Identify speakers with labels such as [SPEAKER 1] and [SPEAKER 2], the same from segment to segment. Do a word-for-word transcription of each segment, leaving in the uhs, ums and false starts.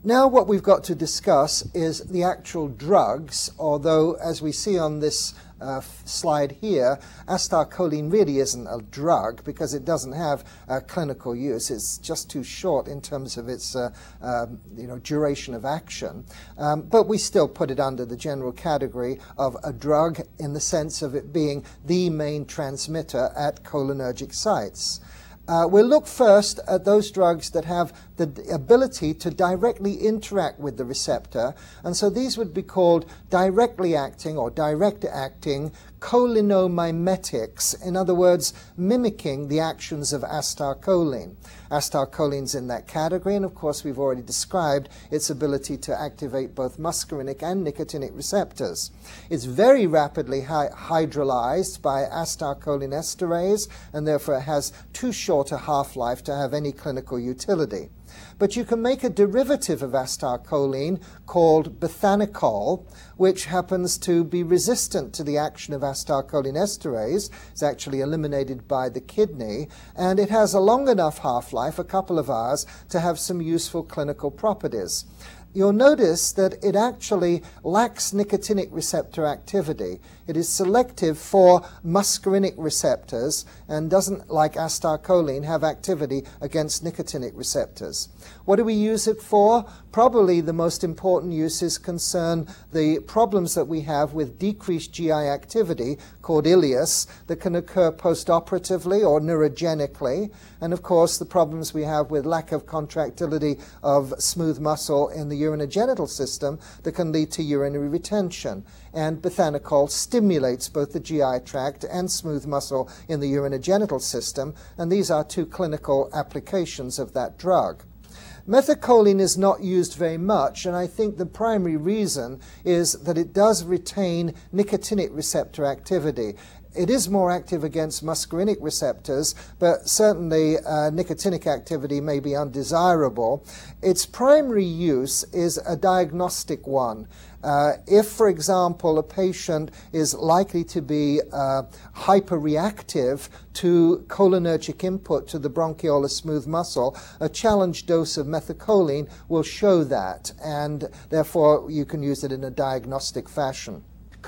[SPEAKER 1] Now what we've got to discuss is the actual drugs, although as we see on this uh, slide here, acetylcholine really isn't a drug because it doesn't have uh, clinical use. It's just too short in terms of its uh, um, you know, duration of action. Um, but we still put it under the general category of a drug in the sense of it being the main transmitter at cholinergic sites. Uh, we'll look first at those drugs that have the ability to directly interact with the receptor, and so these would be called directly acting or direct acting cholinomimetics, in other words, mimicking the actions of acetylcholine. Acetylcholine's in that category, and of course we've already described its ability to activate both muscarinic and nicotinic receptors. It's very rapidly hy hydrolyzed by acetylcholinesterase, and therefore it has too short a half-life to have any clinical utility. But you can make a derivative of acetylcholine called bethanechol, which happens to be resistant to the action of acetylcholinesterase. It's actually eliminated by the kidney, and it has a long enough half-life, a couple of hours, to have some useful clinical properties. You'll notice that it actually lacks nicotinic receptor activity. It is selective for muscarinic receptors and doesn't, like acetylcholine, have activity against nicotinic receptors. What do we use it for? Probably the most important uses concern the problems that we have with decreased G I activity, called ileus, that can occur postoperatively or neurogenically, and of course the problems we have with lack of contractility of smooth muscle in the urinogenital system that can lead to urinary retention. And bethanechol stimulates both the G I tract and smooth muscle in the urinogenital system, and these are two clinical applications of that drug. Methacholine is not used very much, and I think the primary reason is that it does retain nicotinic receptor activity. It is more active against muscarinic receptors, but certainly uh, nicotinic activity may be undesirable. Its primary use is a diagnostic one. Uh, if, for example, a patient is likely to be uh, hyperreactive to cholinergic input to the bronchiolar smooth muscle, a challenge dose of methacholine will show that, and therefore you can use it in a diagnostic fashion.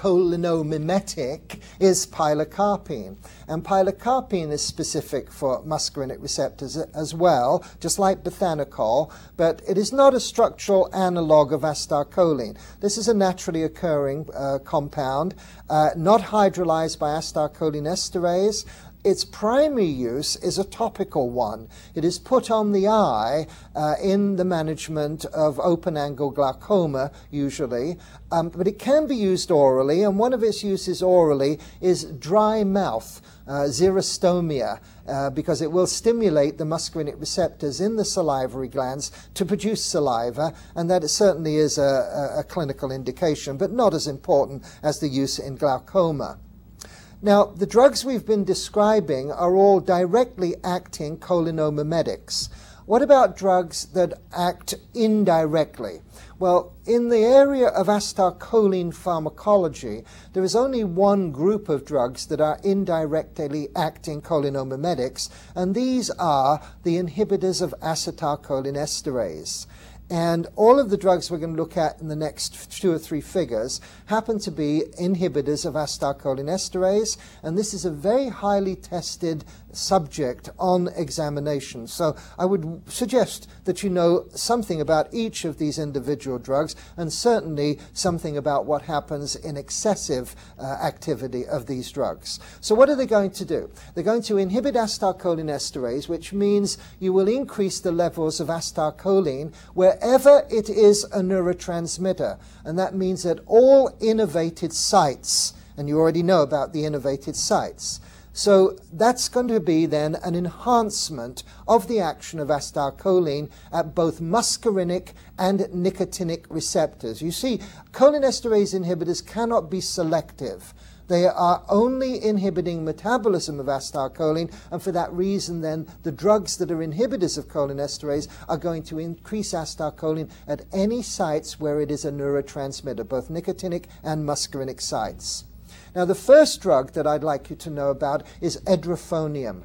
[SPEAKER 1] Cholinomimetic is pilocarpine, and pilocarpine is specific for muscarinic receptors as well, just like bethanechol, but it is not a structural analog of acetylcholine. This is a naturally occurring uh, compound, uh, not hydrolyzed by acetylcholinesterase. Its primary use is a topical one. It is put on the eye uh, in the management of open-angle glaucoma, usually, um, but it can be used orally, and one of its uses orally is dry mouth, uh, xerostomia, uh, because it will stimulate the muscarinic receptors in the salivary glands to produce saliva, and that certainly is a, a, a clinical indication, but not as important as the use in glaucoma. Now, the drugs we've been describing are all directly acting cholinomimetics. What about drugs that act indirectly? Well, in the area of acetylcholine pharmacology, there is only one group of drugs that are indirectly acting cholinomimetics, and these are the inhibitors of acetylcholinesterase. And all of the drugs we're going to look at in the next two or three figures happen to be inhibitors of acetylcholinesterase, and this is a very highly tested subject on examination. So I would suggest that you know something about each of these individual drugs, and certainly something about what happens in excessive uh, activity of these drugs. So what are they going to do? They're going to inhibit acetylcholinesterase, which means you will increase the levels of acetylcholine wherever it is a neurotransmitter, and that means at all innervated sites, and you already know about the innervated sites. So that's going to be then an enhancement of the action of acetylcholine at both muscarinic and nicotinic receptors. You see, cholinesterase inhibitors cannot be selective. They are only inhibiting metabolism of acetylcholine, and for that reason then the drugs that are inhibitors of cholinesterase are going to increase acetylcholine at any sites where it is a neurotransmitter, both nicotinic and muscarinic sites. Now, the first drug that I'd like you to know about is edrophonium.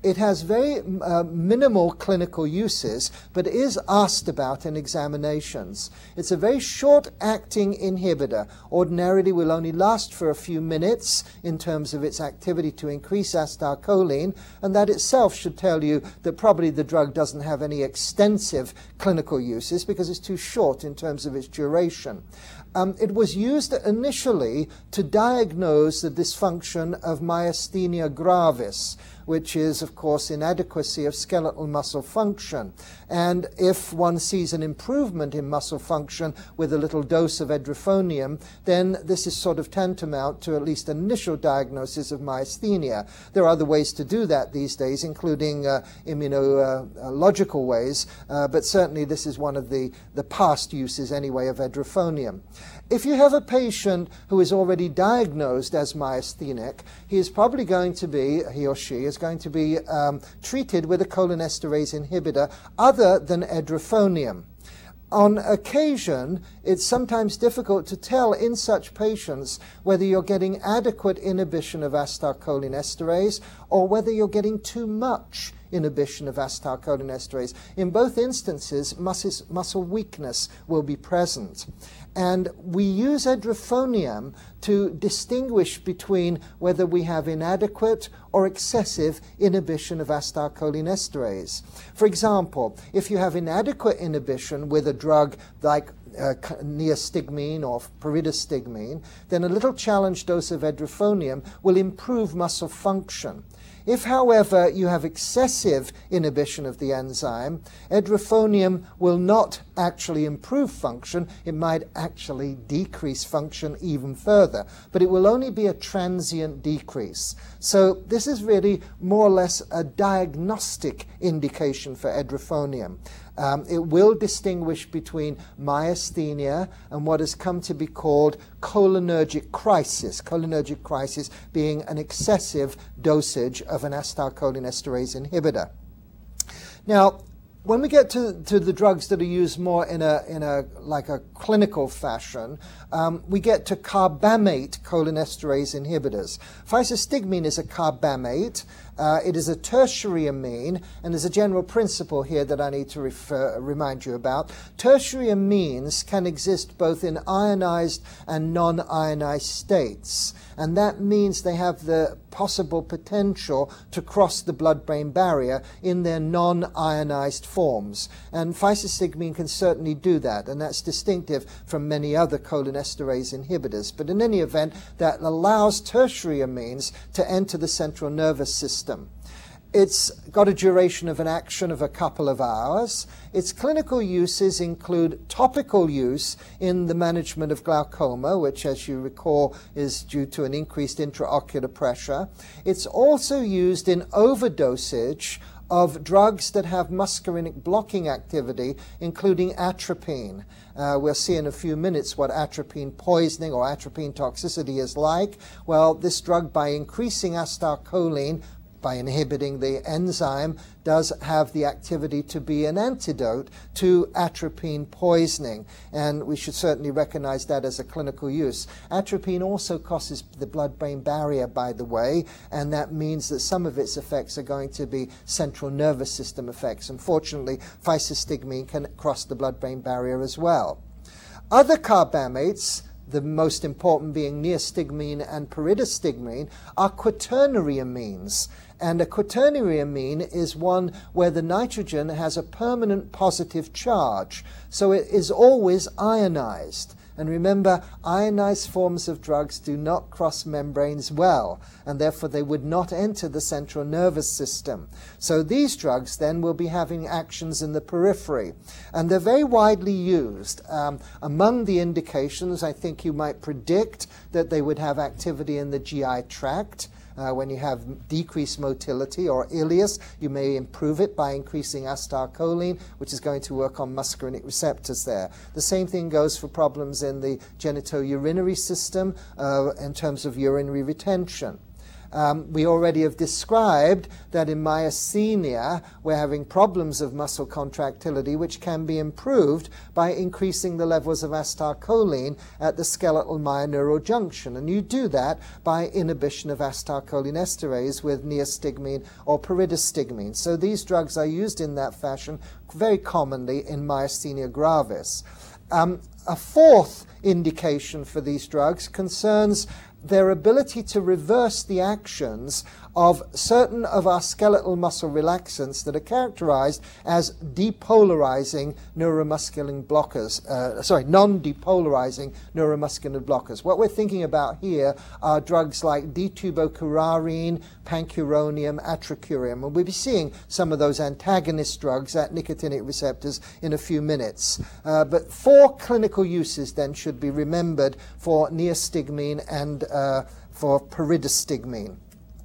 [SPEAKER 1] It has very uh, minimal clinical uses, but is asked about in examinations. It's a very short-acting inhibitor. Ordinarily will only last for a few minutes in terms of its activity to increase acetylcholine, and that itself should tell you that probably the drug doesn't have any extensive clinical uses because it's too short in terms of its duration. Um, it was used initially to diagnose the dysfunction of myasthenia gravis, which is, of course, inadequacy of skeletal muscle function. And if one sees an improvement in muscle function with a little dose of edrophonium, then this is sort of tantamount to at least initial diagnosis of myasthenia. There are other ways to do that these days, including uh, immunological ways, uh, but certainly this is one of the, the past uses anyway of edrophonium. If you have a patient who is already diagnosed as myasthenic, he is probably going to be, he or she is going to be um, treated with a cholinesterase inhibitor other than edrophonium. On occasion, it's sometimes difficult to tell in such patients whether you're getting adequate inhibition of acetylcholinesterase or whether you're getting too much inhibition of acetylcholinesterase. In both instances, muscle, muscle weakness will be present. And we use edrophonium to distinguish between whether we have inadequate or excessive inhibition of acetylcholinesterase. For example, if you have inadequate inhibition with a drug like uh, neostigmine or pyridostigmine, then a little challenge dose of edrophonium will improve muscle function. If, however, you have excessive inhibition of the enzyme, edrophonium will not actually improve function. It might actually decrease function even further, but it will only be a transient decrease. So this is really more or less a diagnostic indication for edrophonium. Um, it will distinguish between myasthenia and what has come to be called cholinergic crisis, cholinergic crisis being an excessive dosage of an acetylcholinesterase inhibitor. Now, when we get to, to the drugs that are used more in a, in a like a clinical fashion, um, we get to carbamate cholinesterase inhibitors. Physostigmine is a carbamate. Uh, it is a tertiary amine, and there's a general principle here that I need to refer, remind you about. Tertiary amines can exist both in ionized and non-ionized states, and that means they have the possible potential to cross the blood-brain barrier in their non-ionized forms. And physostigmine can certainly do that, and that's distinctive from many other cholinesterase inhibitors. But in any event, that allows tertiary amines to enter the central nervous system. It's got a duration of an action of a couple of hours. Its clinical uses include topical use in the management of glaucoma, which, as you recall, is due to an increased intraocular pressure. It's also used in overdosage of drugs that have muscarinic blocking activity, including atropine. Uh, we'll see in a few minutes what atropine poisoning or atropine toxicity is like. Well, this drug, by increasing acetylcholine, by inhibiting the enzyme, does have the activity to be an antidote to atropine poisoning, and we should certainly recognize that as a clinical use. Atropine also crosses the blood-brain barrier, by the way, and that means that some of its effects are going to be central nervous system effects. Unfortunately, physostigmine can cross the blood-brain barrier as well. Other carbamates, the most important being neostigmine and pyridostigmine, are quaternary amines. And a quaternary amine is one where the nitrogen has a permanent positive charge, so it is always ionized. And remember, ionized forms of drugs do not cross membranes well, and therefore they would not enter the central nervous system. So these drugs then will be having actions in the periphery. And they're very widely used. Um, among the indications, I think you might predict that they would have activity in the G I tract. Uh, when you have decreased motility or ileus, you may improve it by increasing acetylcholine, which is going to work on muscarinic receptors there. The same thing goes for problems in the genitourinary system uh, in terms of urinary retention. Um, we already have described that in myasthenia we're having problems of muscle contractility which can be improved by increasing the levels of acetylcholine at the skeletal myoneural junction. And you do that by inhibition of acetylcholinesterase with neostigmine or pyridostigmine. So these drugs are used in that fashion very commonly in myasthenia gravis. Um, a fourth indication for these drugs concerns their ability to reverse the actions of certain of our skeletal muscle relaxants that are characterized as depolarizing neuromuscular blockers, uh, sorry, non-depolarizing neuromuscular blockers. What we're thinking about here are drugs like D-tubocurarine, pancuronium, atracurium, and we'll be seeing some of those antagonist drugs at nicotinic receptors in a few minutes. Uh, but four clinical uses then should be remembered for neostigmine and uh, for pyridostigmine.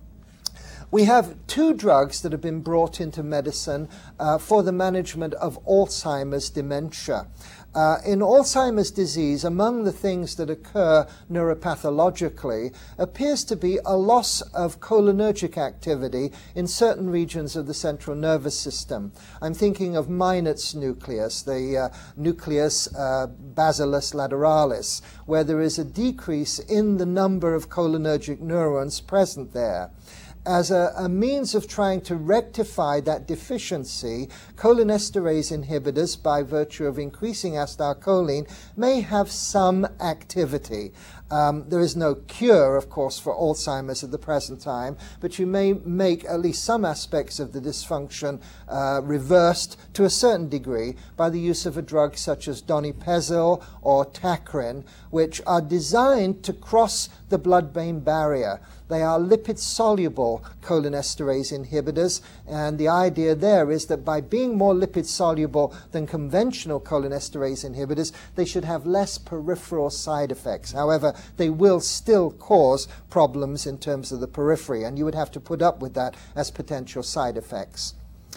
[SPEAKER 1] We have two drugs that have been brought into medicine uh, for the management of Alzheimer's dementia. Uh, in Alzheimer's disease, among the things that occur neuropathologically appears to be a loss of cholinergic activity in certain regions of the central nervous system. I'm thinking of Meinert's nucleus, the uh, nucleus uh, basilis lateralis, where there is a decrease in the number of cholinergic neurons present there. As a, a means of trying to rectify that deficiency, cholinesterase inhibitors, by virtue of increasing acetylcholine, may have some activity. Um, there is no cure, of course, for Alzheimer's at the present time, but you may make at least some aspects of the dysfunction uh, reversed to a certain degree by the use of a drug such as donepezil or tacrin, which are designed to cross the blood-brain barrier. They are lipid-soluble cholinesterase inhibitors, and the idea there is that by being more lipid-soluble than conventional cholinesterase inhibitors, they should have less peripheral side effects. However, they will still cause problems in terms of the periphery, and you would have to put up with that as potential side effects.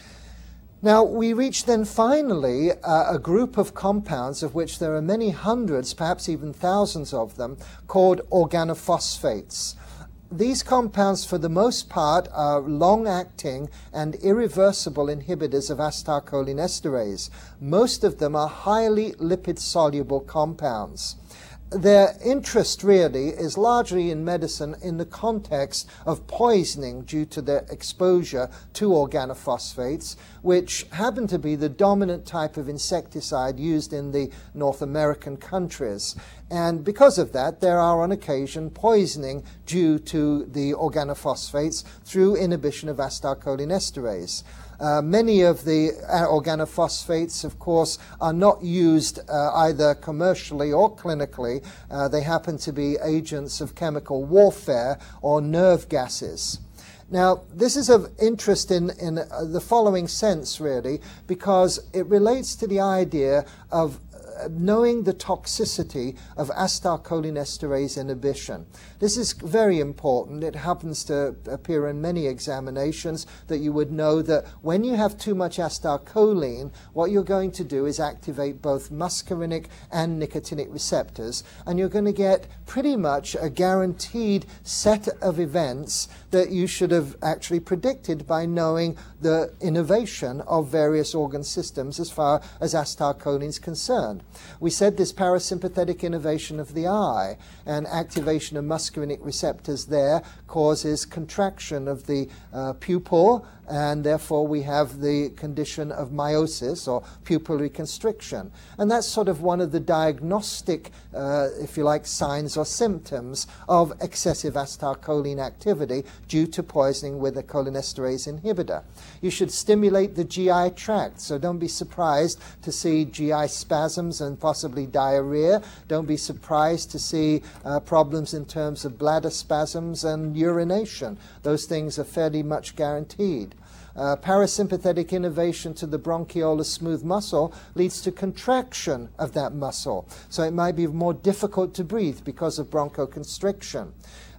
[SPEAKER 1] Now, we reach then finally uh, a group of compounds, of which there are many hundreds, perhaps even thousands of them, called organophosphates. These compounds, for the most part, are long-acting and irreversible inhibitors of acetylcholinesterase. Most of them are highly lipid-soluble compounds. Their interest really is largely in medicine in the context of poisoning due to their exposure to organophosphates, which happen to be the dominant type of insecticide used in the North American countries. And because of that, there are on occasion poisoning due to the organophosphates through inhibition of acetylcholinesterase. Uh, many of the organophosphates, of course, are not used uh, either commercially or clinically. Uh, they happen to be agents of chemical warfare or nerve gases. Now, this is of interest in, in uh, the following sense, really, because it relates to the idea of knowing the toxicity of acetylcholinesterase inhibition. This is very important. It happens to appear in many examinations that you would know that when you have too much acetylcholine, what you're going to do is activate both muscarinic and nicotinic receptors, and you're going to get pretty much a guaranteed set of events that you should have actually predicted by knowing the innervation of various organ systems as far as acetylcholine is concerned. We said this parasympathetic innervation of the eye and activation of muscarinic receptors there causes contraction of the uh, pupil, and therefore we have the condition of miosis or pupillary constriction. And that's sort of one of the diagnostic, uh, if you like, signs or symptoms of excessive acetylcholine activity due to poisoning with a cholinesterase inhibitor. You should stimulate the G I tract, so don't be surprised to see G I spasms and possibly diarrhea. Don't be surprised to see uh, problems in terms of bladder spasms and urination. Those things are fairly much guaranteed. Uh, parasympathetic innervation to the bronchiolar smooth muscle leads to contraction of that muscle. So it might be more difficult to breathe because of bronchoconstriction.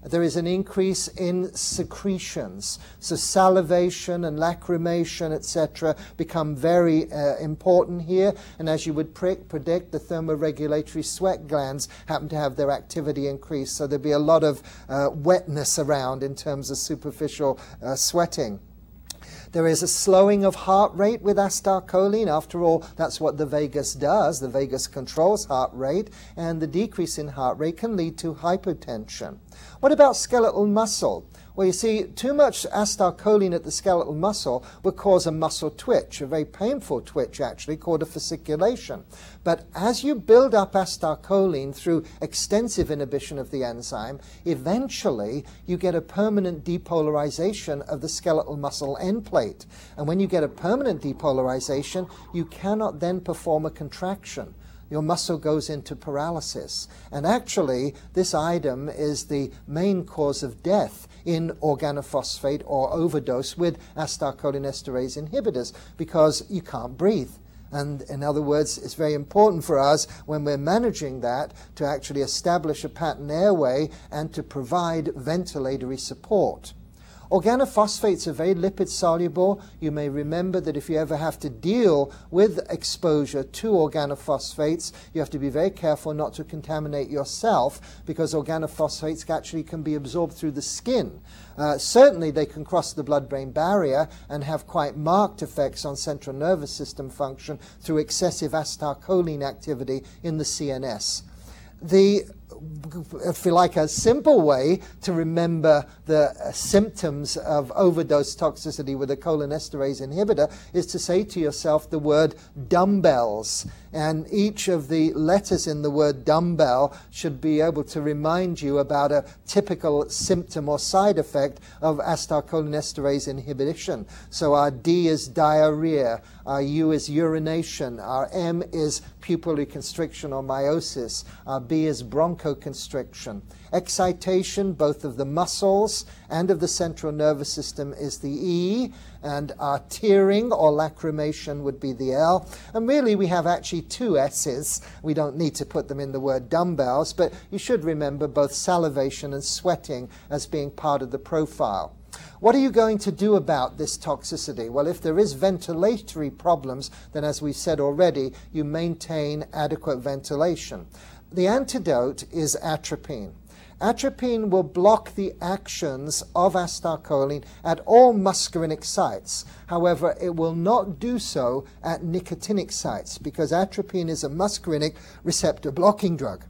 [SPEAKER 1] there is an increase in secretions. So salivation and lacrimation, et cetera, become very uh, important here. And as you would pre predict, the thermoregulatory sweat glands happen to have their activity increased. So there'd be a lot of uh, wetness around in terms of superficial uh, sweating. There is a slowing of heart rate with acetylcholine. After all, that's what the vagus does. The vagus controls heart rate, and the decrease in heart rate can lead to hypotension. What about skeletal muscle? Well, you see, too much acetylcholine at the skeletal muscle would cause a muscle twitch, a very painful twitch actually, called a fasciculation. But as you build up acetylcholine through extensive inhibition of the enzyme, eventually you get a permanent depolarization of the skeletal muscle end plate. And when you get a permanent depolarization, you cannot then perform a contraction. Your muscle goes into paralysis. And actually, this item is the main cause of death in organophosphate or overdose with acetylcholinesterase inhibitors, because you can't breathe. And in other words, it's very important for us when we're managing that to actually establish a pattern airway and to provide ventilatory support. Organophosphates are very lipid soluble. You may remember that if you ever have to deal with exposure to organophosphates, you have to be very careful not to contaminate yourself, because organophosphates actually can be absorbed through the skin. Uh, certainly they can cross the blood-brain barrier and have quite marked effects on central nervous system function through excessive acetylcholine activity in the C N S. The If you like, a simple way to remember the uh, symptoms of overdose toxicity with a cholinesterase inhibitor is to say to yourself the word dumbbells. And each of the letters in the word dumbbell should be able to remind you about a typical symptom or side effect of acetylcholinesterase inhibition. So our D is diarrhea, our U is urination, our M is pupillary constriction or meiosis, our B is bronchoconstriction. Excitation, both of the muscles and of the central nervous system, is the E, and our tearing or lacrimation would be the L. And really we have actually two S's. We don't need to put them in the word dumbbells, but you should remember both salivation and sweating as being part of the profile. What are you going to do about this toxicity? Well, if there is ventilatory problems, then as we've said already, you maintain adequate ventilation. The antidote is atropine. Atropine will block the actions of acetylcholine at all muscarinic sites. However, it will not do so at nicotinic sites, because atropine is a muscarinic receptor blocking drug.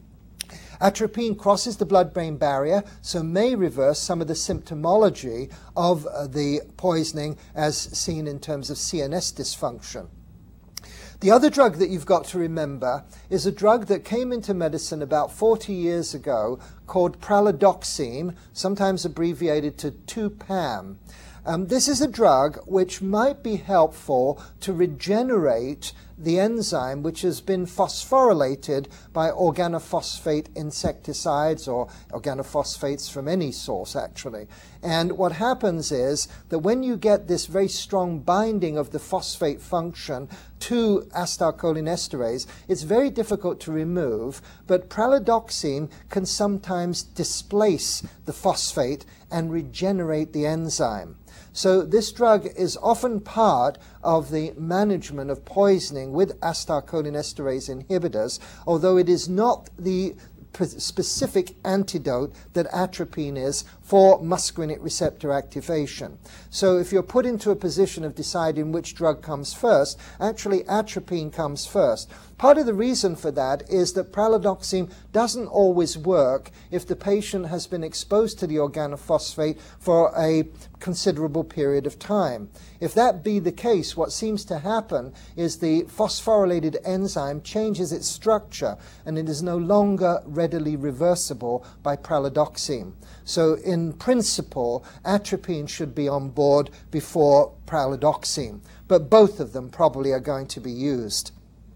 [SPEAKER 1] Atropine crosses the blood-brain barrier, so may reverse some of the symptomology of uh, the poisoning as seen in terms of C N S dysfunction. The other drug that you've got to remember is a drug that came into medicine about forty years ago called pralidoxime, sometimes abbreviated to two P A M. Um, this is a drug which might be helpful to regenerate the enzyme which has been phosphorylated by organophosphate insecticides or organophosphates from any source actually. And what happens is that when you get this very strong binding of the phosphate function to acetylcholinesterase, it's very difficult to remove, but pralidoxime can sometimes displace the phosphate and regenerate the enzyme. So this drug is often part of the management of poisoning with acetylcholinesterase inhibitors, although it is not the specific antidote that atropine is for muscarinic receptor activation. So if you're put into a position of deciding which drug comes first, actually atropine comes first. Part of the reason for that is that pralidoxime doesn't always work if the patient has been exposed to the organophosphate for a considerable period of time. If that be the case, what seems to happen is the phosphorylated enzyme changes its structure and it is no longer readily reversible by pralidoxime. So in principle, atropine should be on board before pralidoxime, but both of them probably are going to be used.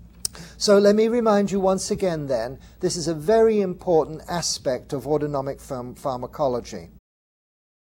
[SPEAKER 1] So let me remind you once again then, this is a very important aspect of autonomic pharm- pharmacology.